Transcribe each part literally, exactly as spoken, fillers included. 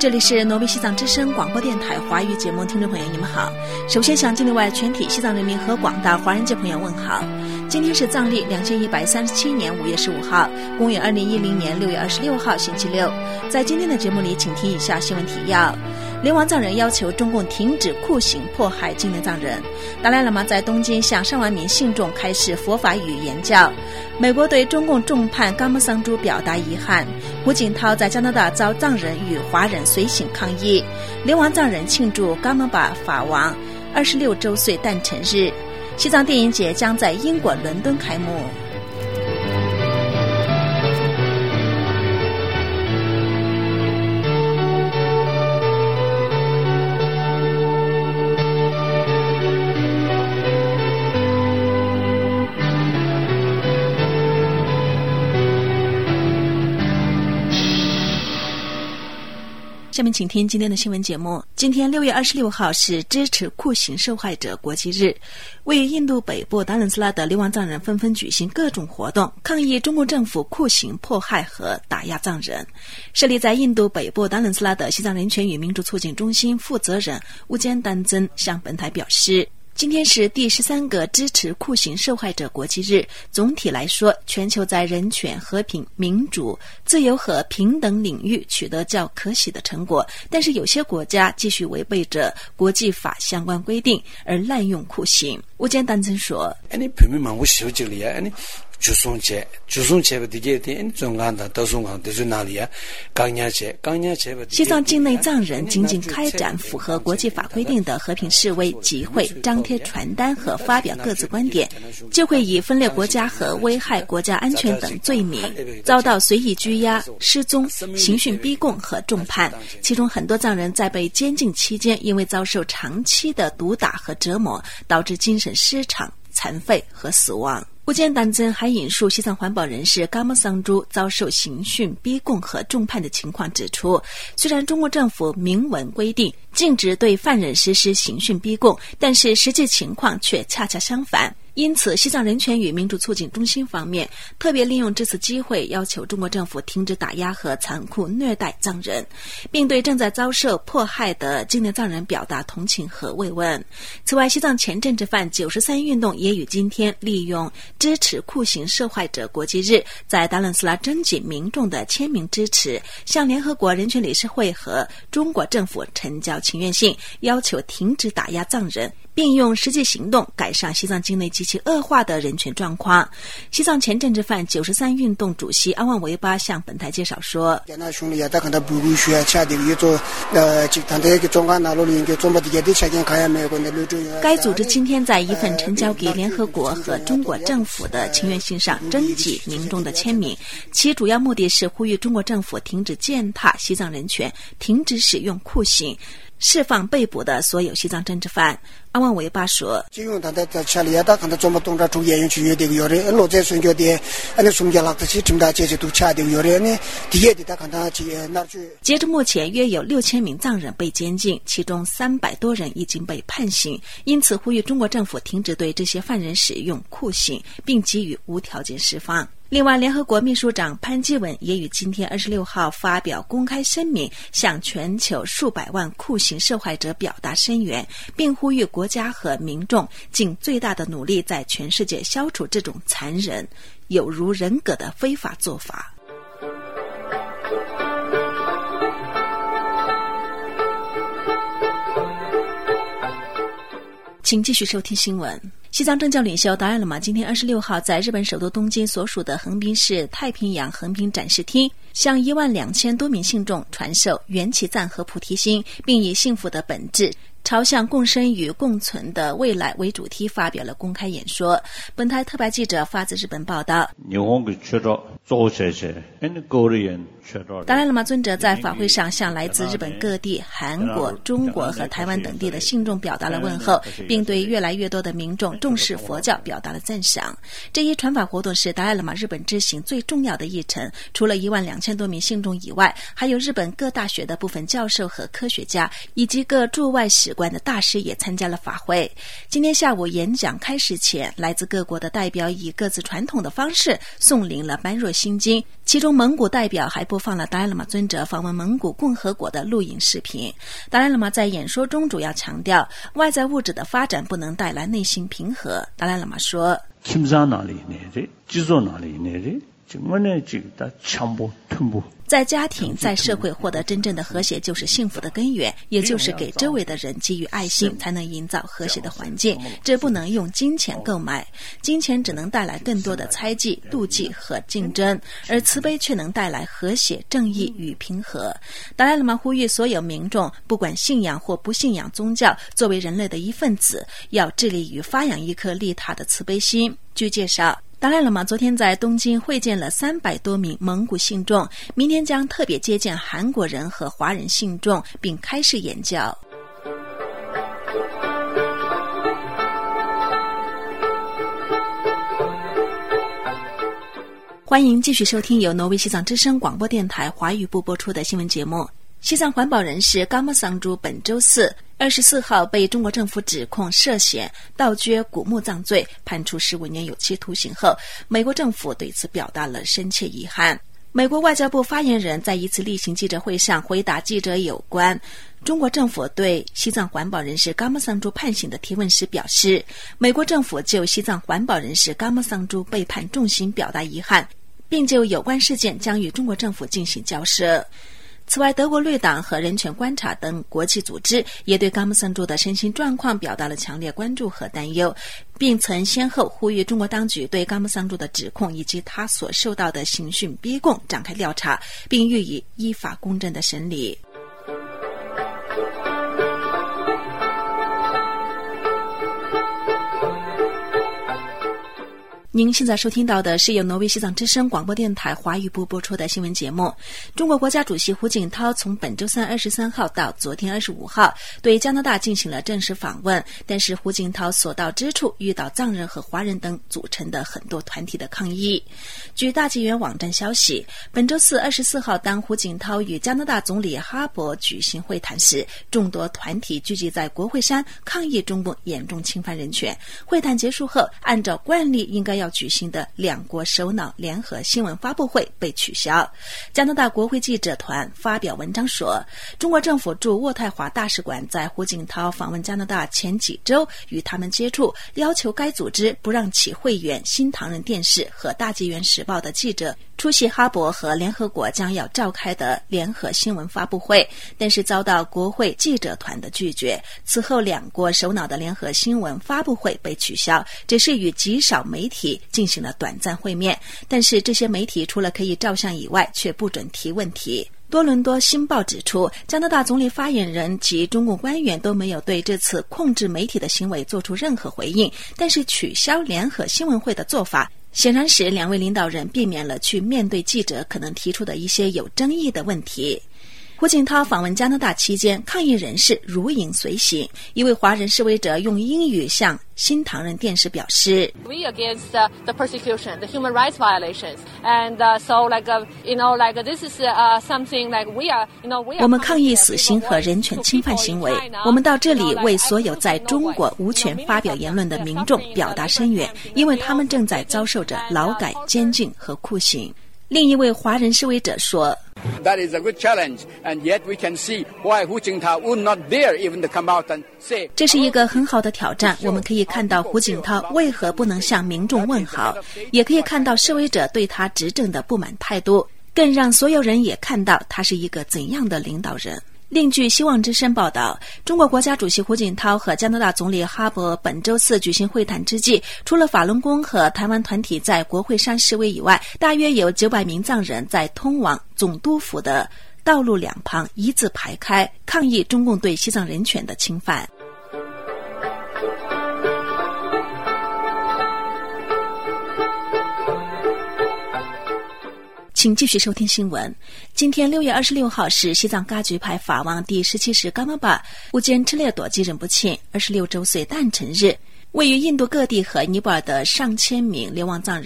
这里是挪威西藏之声广播电台华语节目，听众朋友你们好。首先向境内外全体西藏人民和广大华人界朋友问好。今天是藏历两千一百三十七年五月十五号，公元二零一零年六月二十六号星期六。在今天的节目里，请听以下新闻提要。流亡藏人要求中共停止酷刑迫害境内藏人。达赖喇嘛在东京向上万名信众开示佛法与言教。美国对中共重判噶木桑珠表达遗憾。胡锦涛在加拿大遭藏人与华人随行抗议。流亡藏人庆祝噶木巴法王二十六周岁诞辰日。西藏电影节将在英国伦敦开幕。下面请听今天的新闻节目。今天六月二十六号是支持酷刑受害者国际日，位于印度北部达伦斯拉的流亡藏人纷纷举行各种活动，抗议中共政府酷刑迫害和打压藏人。设立在印度北部达伦斯拉的西藏人权与民主促进中心负责人乌坚丹增向本台表示，今天是第十三个支持酷刑受害者国际日。总体来说，全球在人权、和平、民主、自由和平等领域取得较可喜的成果，但是有些国家继续违背着国际法相关规定而滥用酷刑。乌坚丹增说，西藏境内藏人仅仅开展符合国际法规定的和平示威、集会、张贴传单和发表各自观点，就会以分裂国家和危害国家安全等罪名遭到随意拘押、失踪、刑讯逼供和重判。其中很多藏人在被监禁期间，因为遭受长期的毒打和折磨，导致精神失常、残废和死亡。乌坚丹增还引述西藏环保人士噶木桑珠遭受刑讯逼供和重判的情况，指出虽然中国政府明文规定禁止对犯人实施刑讯逼供，但是实际情况却恰恰相反。因此西藏人权与民主促进中心方面特别利用这次机会，要求中国政府停止打压和残酷虐待藏人，并对正在遭受迫害的境内藏人表达同情和慰问。此外，西藏前政治犯九十三运动也于今天利用支持酷刑受害者国际日，在达伦斯拉征集民众的签名支持，向联合国人权理事会和中国政府呈交请愿信，要求停止打压藏人，并用实际行动改善西藏境内极其恶化的人权状况。西藏前政治犯九十三运动主席阿旺维巴向本台介绍说，该组织今天在一份呈交给联合国和中国政府的请愿信上征集民众的签名，其主要目的是呼吁中国政府停止践踏西藏人权，停止使用酷刑，释放被捕的所有西藏政治犯。阿旺维巴说，截至目前约有六千名藏人被监禁，其中三百多人已经被判刑，因此呼吁中国政府停止对这些犯人使用酷刑，并给予无条件释放。另外，联合国秘书长潘基文也于今天二十六号发表公开声明，向全球数百万酷刑受害者表达声援，并呼吁国家和民众尽最大的努力，在全世界消除这种残忍、有如人格的非法做法。请继续收听新闻。西藏政教领袖达赖喇嘛今天二十六号在日本首都东京所属的横滨市太平洋横滨展示厅，向一万两千多名信众传授缘起赞和菩提心，并以幸福的本质朝向共生与共存的未来为主题发表了公开演说。本台特派记者发自日本报道，达赖喇嘛尊者在法会上向来自日本各地、韩国、中国和台湾等地的信众表达了问候，并对越来越多的民众重视佛教表达了赞赏。这一传法活动是达赖喇嘛日本之行最重要的议程，除了一万两千多名信众以外，还有日本各大学的部分教授和科学家，以及各驻外使馆的大使也参加了法会。今天下午演讲开始前，来自各国的代表以各自传统的方式诵领了般若入心经，其中蒙古代表还播放了达赖喇嘛尊者访问蒙古共和国的录影视频。达赖喇嘛在演说中主要强调，外在物质的发展不能带来内心平和。达赖喇嘛说，在家庭在社会获得真正的和谐就是幸福的根源，也就是给周围的人给予爱心，才能营造和谐的环境。这不能用金钱购买，金钱只能带来更多的猜忌、妒忌和竞争，而慈悲却能带来和谐、正义与平和。达赖喇嘛呼吁所有民众，不管信仰或不信仰宗教，作为人类的一份子，要致力于发扬一颗利他的慈悲心。据介绍，达赖喇嘛昨天在东京会见了三百多名蒙古信众，明天将特别接见韩国人和华人信众，并开示言教。欢迎继续收听由挪威西藏之声广播电台华语部播出的新闻节目。西藏环保人士噶玛桑珠本周四二十四号被中国政府指控涉嫌盗掘古墓葬罪，判处十五年有期徒刑后，美国政府对此表达了深切遗憾。美国外交部发言人在一次例行记者会上回答记者有关中国政府对西藏环保人士噶玛桑珠判刑的提问时表示，美国政府就西藏环保人士噶玛桑珠被判重刑表达遗憾，并就有关事件将与中国政府进行交涉。此外，德国绿党和人权观察等国际组织也对噶玛桑珠的身心状况表达了强烈关注和担忧，并曾先后呼吁中国当局对噶玛桑珠的指控以及他所受到的刑讯逼供展开调查，并予以依法公正的审理。您现在收听到的是由挪威西藏之声广播电台华语部播出的新闻节目。中国国家主席胡锦涛从本周三二十三号到昨天二十五号对加拿大进行了正式访问，但是胡锦涛所到之处遇到藏人和华人等组成的很多团体的抗议。据大纪元网站消息，本周四二十四号当胡锦涛与加拿大总理哈珀举行会谈时，众多团体聚集在国会山抗议中共严重侵犯人权。会谈结束后，按照惯例应该要举行的两国首脑联合新闻发布会被取消。加拿大国会记者团发表文章说，中国政府驻渥太华大使馆在胡锦涛访问加拿大前几周与他们接触，要求该组织不让其会员新唐人电视和大纪元时报的记者出席哈珀和联合国将要召开的联合新闻发布会，但是遭到国会记者团的拒绝。此后两国首脑的联合新闻发布会被取消，只是与极少媒体进行了短暂会面，但是这些媒体除了可以照相以外，却不准提问题。多伦多星报指出，加拿大总理发言人及中共官员都没有对这次控制媒体的行为做出任何回应，但是取消联合新闻会的做法显然使两位领导人避免了去面对记者可能提出的一些有争议的问题。胡锦涛访问加拿大期间，抗议人士如影随形。一位华人示威者用英语向新唐人电视表示 We against uh, the persecution, the human rights violations. And uh, so like, uh, you know, like this is uh, something like we are, you know, we are... 我们抗议死刑和人权侵犯行为。我们到这里为所有在中国无权发表言论的民众表达声援，因为他们正在遭受着劳改、监禁和酷刑。另一位华人示威者说 That is a good challenge, and yet we can see why Hu Jintao would not dare even to come out and say. 这是一个很好的挑战，我们可以看到胡锦涛为何不能向民众问好，也可以看到示威者对他执政的不满态度，更让所有人也看到他是一个怎样的领导人。另据希望之声报道，中国国家主席胡锦涛和加拿大总理哈珀本周四举行会谈之际，除了法轮功和台湾团体在国会山示威以外，大约有九百名藏人在通往总督府的道路两旁一字排开，抗议中共对西藏人权的侵犯。请继续收听新闻。今天六月二十六号是西藏噶举派法王第十七世噶玛巴乌坚赤烈朵吉仁不沁二十六周岁诞辰日。位于印度各地和尼泊尔的上千名流亡藏人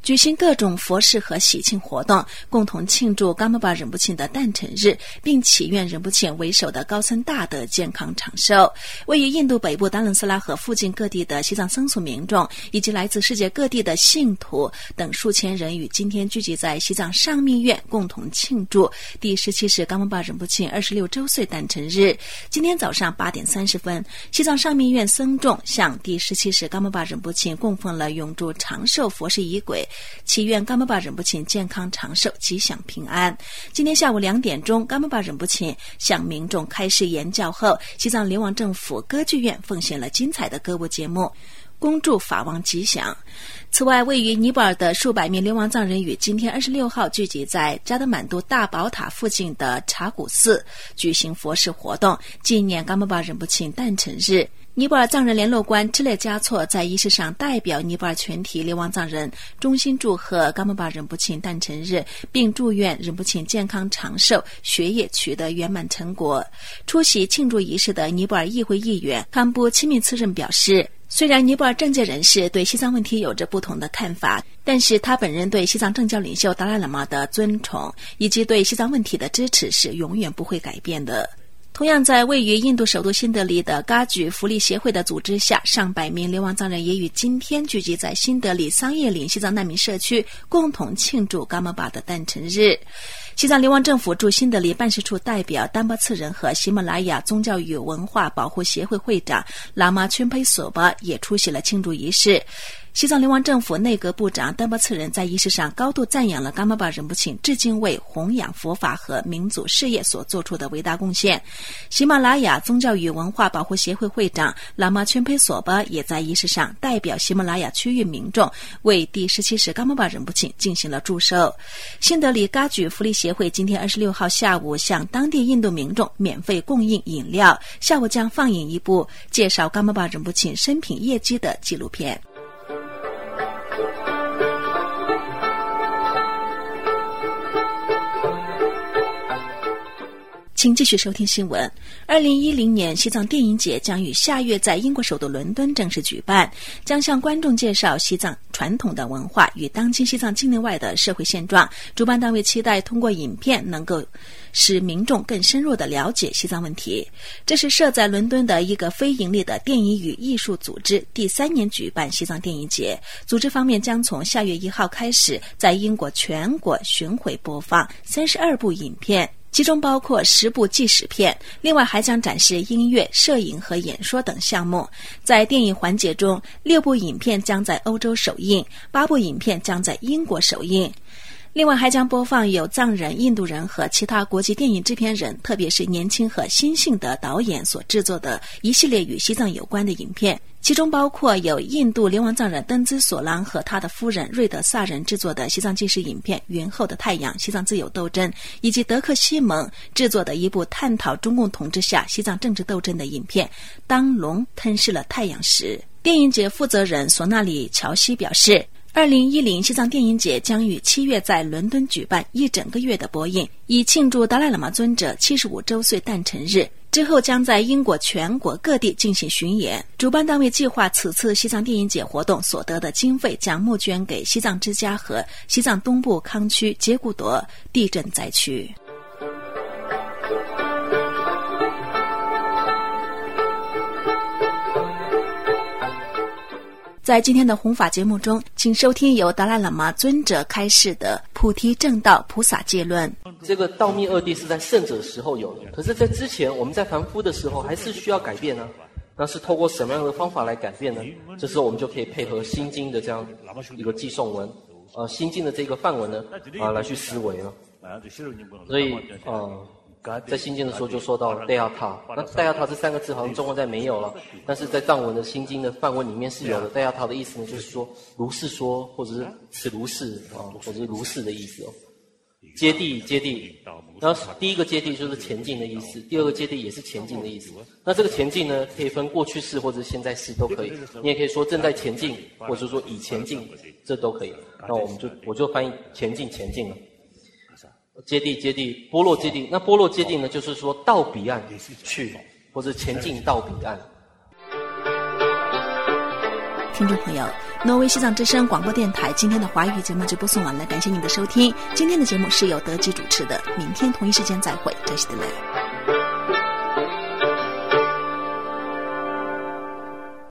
举行各种佛事和喜庆活动，共同庆祝噶玛巴仁波切的诞辰日，并祈愿仁波切为首的高僧大德健康长寿。位于印度北部达伦斯拉河附近各地的西藏僧俗民众以及来自世界各地的信徒等数千人于今天聚集在西藏上密院，共同庆祝第十七世噶玛巴仁波切二十六周岁诞辰日。今天早上八点三十分，西藏上密院僧众向第十七世噶玛巴仁波切供奉了永驻长寿佛事仪轨，祈愿噶玛巴仁波切健康长寿、吉祥平安。今天下午两点钟，噶玛巴仁波切向民众开示言教后，西藏流亡政府歌剧院奉献了精彩的歌舞节目，恭祝法王吉祥。此外，位于尼泊尔的数百名流亡藏人于今天二十六号聚集在扎德满都大宝塔附近的查古寺举行佛事活动，纪念噶玛巴仁波切诞辰日。尼泊尔藏人联络官支列加措在仪式上代表尼泊尔全体流亡藏人衷心祝贺噶玛巴仁波切诞辰日，并祝愿仁波切健康长寿，学业取得圆满成果。出席庆祝仪式的尼泊尔议会议员堪布钦密次任表示，虽然尼泊尔政界人士对西藏问题有着不同的看法，但是他本人对西藏政教领袖达赖喇嘛的尊崇以及对西藏问题的支持是永远不会改变的。同样在位于印度首都新德里的噶举福利协会的组织下，上百名流亡藏人也于今天聚集在新德里桑叶岭西藏难民社区，共同庆祝噶玛巴的诞辰日。西藏流亡政府驻新德里办事处代表丹巴次仁和喜马拉雅宗教与文化保护协会会长喇嘛圈佩索巴也出席了庆祝仪式。西藏流亡政府内阁部长丹巴次仁在仪式上高度赞扬了噶玛巴仁波切至今为弘扬佛法和民族事业所做出的伟大贡献。喜马拉雅宗教与文化保护协会会长喇嘛圈佩索巴也在仪式上代表喜马拉雅区域民众为第十七世噶玛巴仁波切进行了祝寿。新德里噶举福利协会今天二十六号下午向当地印度民众免费供应饮料，下午将放映一部介绍噶玛巴仁波切生平业绩的纪录片。请继续收听新闻。二零一零年西藏电影节将于下月在英国首都伦敦正式举办，将向观众介绍西藏传统的文化与当今西藏境内外的社会现状。主办单位期待通过影片能够使民众更深入地了解西藏问题。这是设在伦敦的一个非盈利的电影与艺术组织第三年举办西藏电影节。组织方面将从下月一号开始在英国全国巡回播放三十二部影片，其中包括十部纪实片，另外还将展示音乐、摄影和演说等项目。在电影环节中，六部影片将在欧洲首映，八部影片将在英国首映。另外还将播放有藏人、印度人和其他国际电影制片人，特别是年轻和新兴的导演所制作的一系列与西藏有关的影片，其中包括有印度流亡藏人登兹索朗和他的夫人瑞德萨人制作的西藏纪实影片《云后的太阳：西藏自由斗争》，以及德克西蒙制作的一部探讨中共统治下西藏政治斗争的影片《当龙吞噬了太阳时》。电影节负责人索纳里乔西表示，二零一零西藏电影节将于七月在伦敦举办一整个月的播映，以庆祝达赖喇嘛尊者七十五周岁诞辰日。之后将在英国全国各地进行巡演。主办单位计划此次西藏电影节活动所得的经费将募捐给西藏之家和西藏东部康区杰古朵地震灾区。在今天的弘法节目中，请收听由达赖喇嘛尊者开示的菩提正道菩萨戒论。 这个道密二谛是在圣者时候有的，可是在之前我们在凡夫的时候还是需要改变呢、啊。那是透过什么样的方法来改变呢？这时候我们就可以配合心经的这样一个寄诵文，呃，心经的这个范文呢，啊、呃，来去思维了。所以，呃。在心经的时候就说到戴亚塔，那戴亚塔这三个字好像中文在没有了，但是在藏文的心经的范文里面是有的。戴亚塔的意思呢，就是说如是说，或者是此如是啊，或者是如是的意思哦。接地接地，然后第一个接地就是前进的意思，第二个接地也是前进的意思。那这个前进呢，可以分过去式或者现在式都可以，你也可以说正在前进，或者说已前进，这都可以。那我们就我就翻译前进前进了。接地接地，波洛接地。那波洛接地呢，就是说到彼岸去，或者前进到彼岸。 听众朋友，挪威西藏之声广播电台今天的华语节目就播送完了，感谢您的收听。今天的节目是由德基主持的，明天同一时间再会，珍惜的来。